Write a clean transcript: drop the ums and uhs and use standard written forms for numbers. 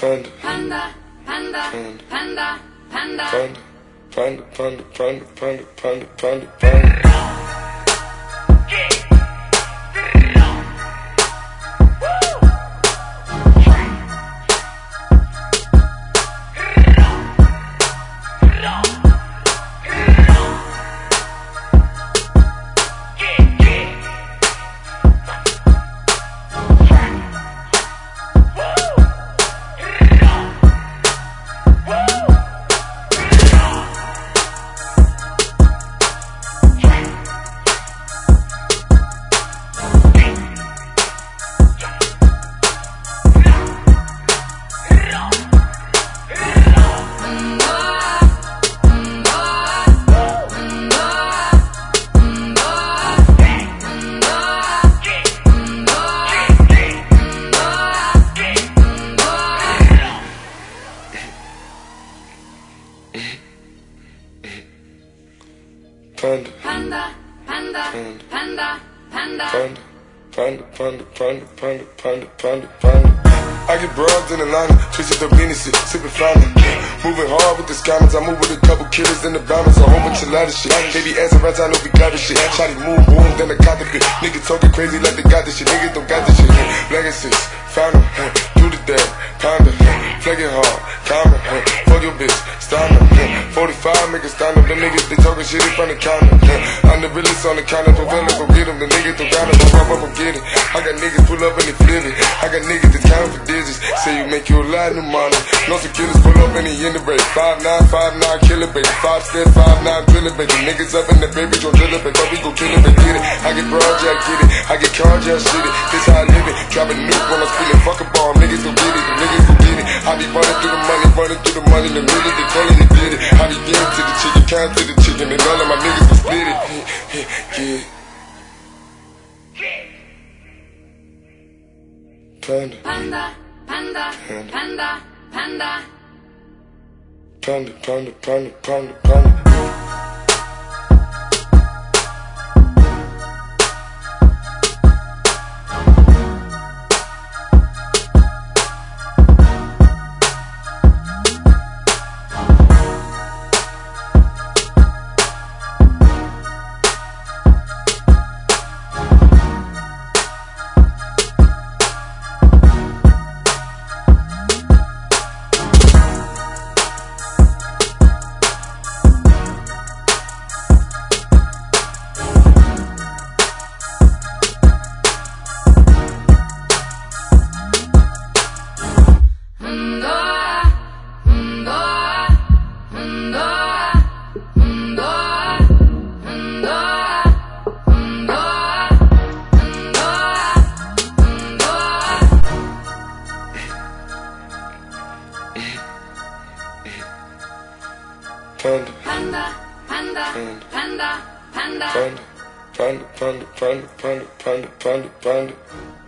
Panda, panda, panda, panda, panda, panda, panda, panda, panda, panda, panda, panda, panda. Panda, panda, panda, panda, panda, panda, panda, panda, panda, panda, panda, panda. I get broads in Atlanta, twisted up Venus, sipping fountain. Moving hard with the scammers, I move with a couple killers in the bombers, a whole bunch of ladder shit. They be asking right, I know we got this shit. Shotty move, boom, then I caught the bit. Niggas talking crazy like they got this shit. Niggas don't got this shit. Legacies, found them, do the damn, panda, flagging hard, calmer, fuck your bitch, stand up. 45 make it stand up, the niggas they talking shit in front of the counter. I'm the realest on the counter, don't let go get them. The niggas don't got it, but rub up, go get it. I got niggas pull up and they flip it. I got niggas that count for digits, say you make you a lot of money. No some killers pull up and they in the break. 5'9", 5'9", kill it, baby. 5 step, 5'9", drill it, baby. Niggas up in the baby, don't drill it, baby. Thought we gon' kill it, but get it. I get broad jack, get it. I get car jack, shit it. This how I live it. Drop a nuke when I'm spilling. Fuck a bomb, niggas gon' get it. The niggas gon' get it. I be running through the money, running through the money. The niggas they calling they did it. I be getting to the chicken, count to the chicken, and all of my niggas gon' split it. Yeah. Panda, panda, panda, panda, panda, panda, panda, panda, panda, panda. Panda, panda, panda, panda, panda, panda, panda, panda, panda, panda, panda, panda, panda.